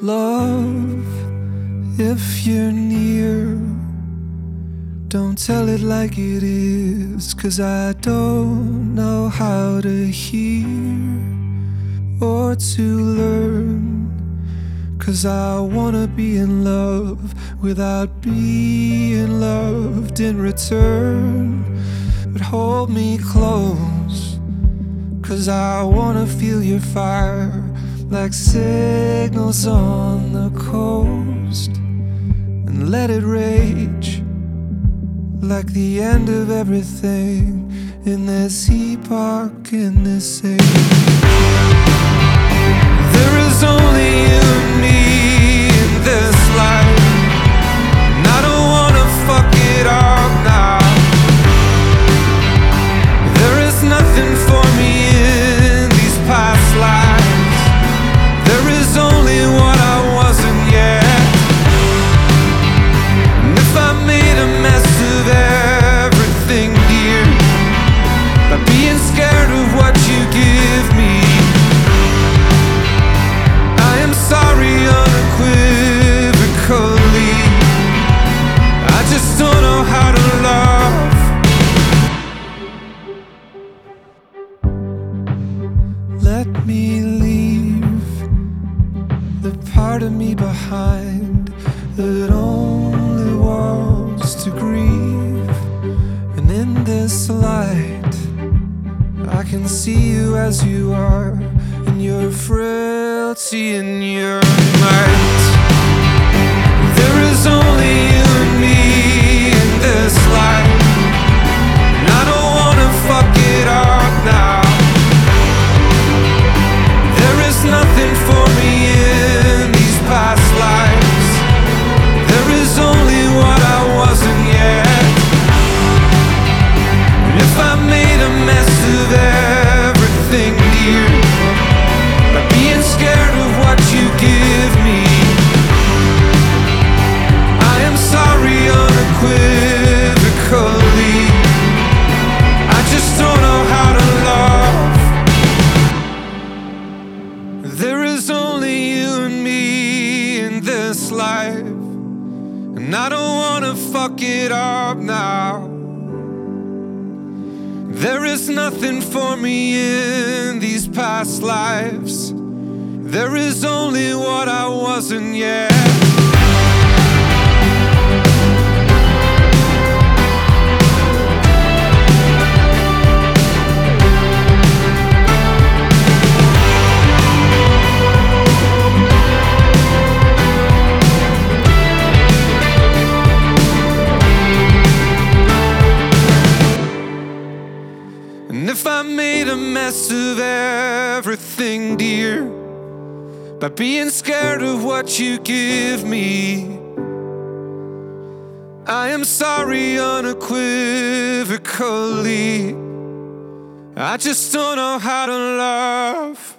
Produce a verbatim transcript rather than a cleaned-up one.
Love, if you're near, don't tell it like it is, 'cause I don't know how to hear or to learn. 'Cause I wanna be in love without being loved in return. But hold me close, 'cause I wanna feel your fire like signals on the coast, and let it rage like the end of everything in this epoch, in this age. There is only you and me in this life, and I don't wanna fuck it up now. There is nothing for me in these past lives. There is only what I wasn't yet. And if I made a mess of everything, dear, by being scared of what you give me, I am sorry unequivocally. I just don't know how to love. Let me leave the part of me behind that only wants to grieve. And in this light, I can see you as you are, in your frailty and your might. There is only you and me in this life, and I don't wanna fuck it up now. There is nothing for me in these past lives. There is only what I wasn't yet. And if I made a mess of everything, dear, by being scared of what you give me, I am sorry unequivocally. I just don't know how to love. There is only you and me in this life, and I don't wanna fuck it up now. There is nothing for me in these past lives. There is only what I wasn't yet. And if I made a mess of everything, dear, by being scared of what you give me, I am sorry unequivocally. I just don't know how to love.